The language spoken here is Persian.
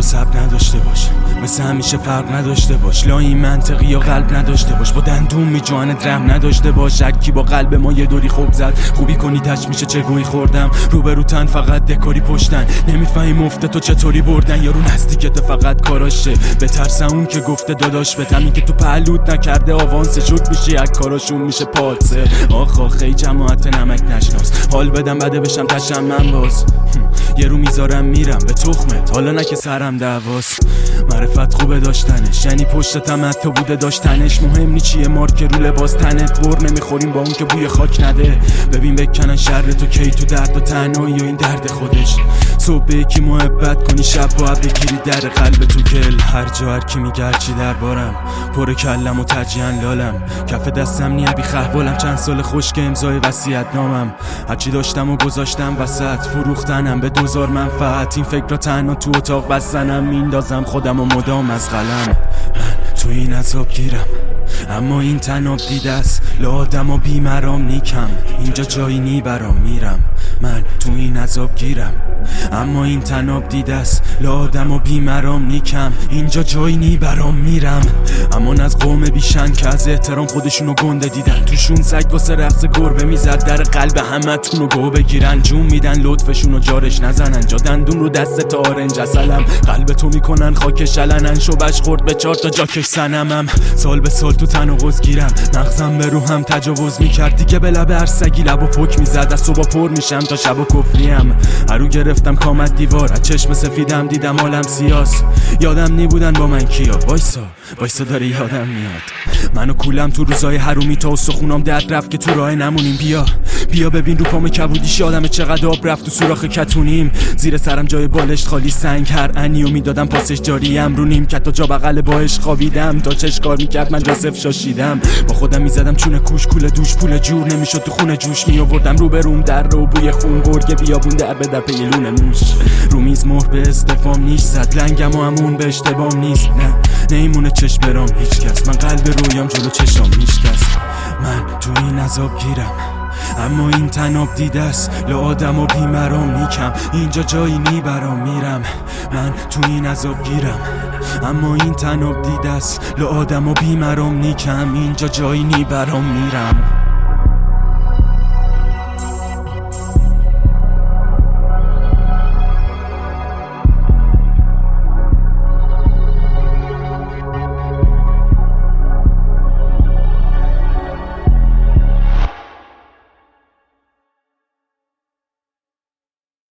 صبر نداشته باش، مثل همیشه فرق نداشته باش، لای منطقی یا قلب نداشته باش، با دندون میجوانت رحم نداشته باش. شکی با قلب ما یه دوری خوب زد، خوبی کنی تچ میشه چه گویی خوردم. روبروتن فقط دکوری پشتن، نمیفهمی مفته تو چطوری بردن. یارو نزدیکت فقط کاراشه، بترسه اون که گفته داداش بتم. که تو پهلوت نکرده آوانس شد میشه یک کاراشون میشه پالسه. آخ ای جماعت نمک نشناس، حال بدم بده بشم تشم من باز. یه رو میذارم میرم به تخمت، حالا نه که سرم دعواست. معرفت خوبه داشتنش، یعنی پشتتم حتی بوده داشتنش. مهم نی چیه مارک رو لباس تنت، بر نمیخوریم با اون که بوی خاک نده. ببین بکنن شر تو کی تو درد و تنهایی و این درد خودش. صبح به یکی محبت کنی، شب باید بگیری در قلب تو گل. هر جا هر کی میگه چی دربارم، پر کلم و ترجیحاً لالم. کف دستم نیابی خهبالم، چند سال خوش که امضای وصیت نامم. هرچی داشتم و گذاشتم وسط، فروختنم به 2000 منفعت. این فکر را تنها تو اتاق بستنم، میندازم خودم و مدام از قلم. من تو این عذاب گیرم، اما این تناب دیده است لادم و بیمرام نیکم. اینجا جایی نی برام میرم، من تو این عذاب گیرم، اما این تناب دیده است لادم و بیمرام نیکم. اینجا جایی نی برام میرم. اما از قوم بیشن که از احترام خودشونو گنده دیدن، توشون سگ واسه رقص گربه میزد در قلب همتونو گو بگیرن. جون میدن لطفشونو جارش نزنن، جا دندون رو دست تا آرنج اصلم. قلب تو میکنن خاک شلنن، شبش خورد به 4 تا جاکش سنمم. سال به سال تو تناقض گیرم، مغزم به روحم تجاوز میکرد. دیگه به لب هر سگی لب و پک میزد، از صبح پر میشم تا شب و کفریم. هرو گرفتم کامت دیوار، از چشم سفیدم دیدم عالم سیاس. یادم نیبودن با من کیا، وایسا داره یادم میاد. منو کولم تو روزای حرومی تا استخونام درد رفت که تو راه نمونیم. بیا ببین رو پام کبودیش یادمه چقدر آب رفت تو سوراخ کتونیم. زیر سرم جای بالشت خالی، سنگ هر انیو میدادم پاسش جاریم. رو نیمکت تا جا بغل باش خوابیدم، تا چش کار میکرد من جاسف شاشیدم. با خودم میزدم چونه کوش، کوله دوش پول جور نمیشد تو خونه جوش. میآوردم رو به روم در رو بوی خون، گرگ بیابون در به در پیلون موش. رو میز مهر به استفام نیش زد، لنگم و همون به اشتبام نیست. نه نیمونه چشم برام هیچ کس، من قلب رویام جلو چشام میشکست. من تو این عذاب گیرم، اما این تناب دیده است لآدم و بیمرام نیکم. اینجا جایی نی برام میرم، من تو این عذاب گیرم، اما این تناب دیده است لآدم و بیمرام نیکم. اینجا جایی نی برام میرم.